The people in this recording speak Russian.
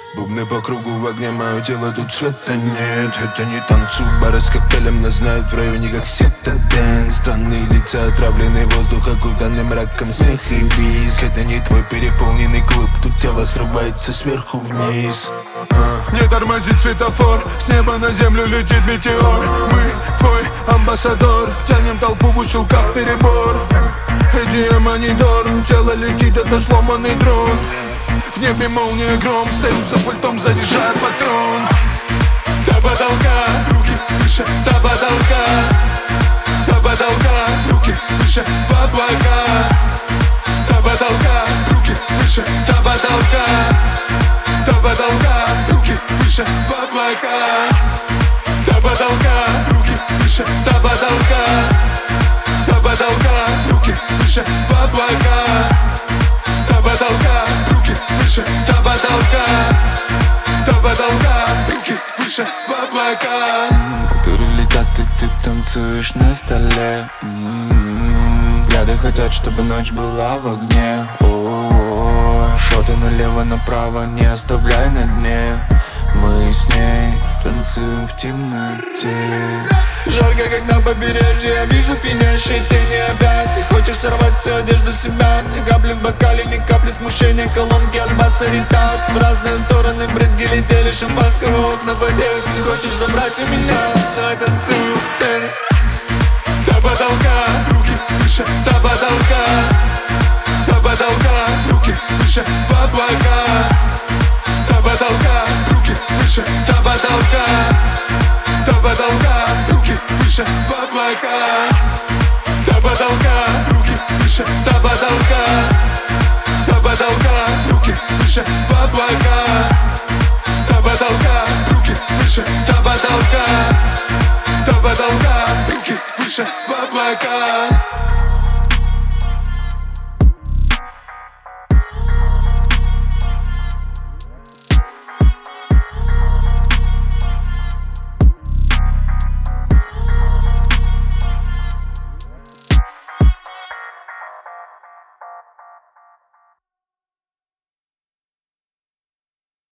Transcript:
Бубны по кругу в огне, мое тело тут света нет. Это не танцуй, бары с коктейлем нас знают в районе как секта дэнс. Странные лица, отравленный воздух, окутанный мраком, смех и визг. Это не твой переполненный клуб, тут тело срывается сверху вниз. Не тормози светофор, с неба на землю летит метеор. Мы твой амбассадор, тянем толпу в ущелках перебор. EDM, а не норм, тело летит, это сломанный дрон. В небе молния, гром, стою за пультом, заряжаю патрон. До потолка, руки выше, до потолка. До потолка, руки выше, в облака. До потолка, руки выше, до потолка. До потолка, руки выше, в облака. До потолка, руки выше, до потолка. До потолка, руки выше, в облака. До потолка, руки выше, до потолка. До потолка, руки выше, в облака. Купюры летят, и ты танцуешь на столе. Взгляды хотят, чтобы ночь была в огне. Шоты налево-направо, не оставляй на дне. Мы с ней танцуем в темноте. Жарко, как на побережье, я вижу пьянящий тени опять. Ты хочешь сорвать всю одежду с себя. Ни капли в бокале, ни капли смущения. Колонки от баса летят в разные стороны, брызги летели, шампанского окна потеют. Ты хочешь забрать у меня, давай танцуем в сцене. До потолка, руки выше, до потолка. До потолка, руки выше, в облака. До потолка, руки выше, до потолка. До потолка, руки выше, в облака. До потолка, руки выше, до потолка. До потолка, руки выше, в облака. До потолка, руки выше, до потолка. До потолка, руки выше, в облака.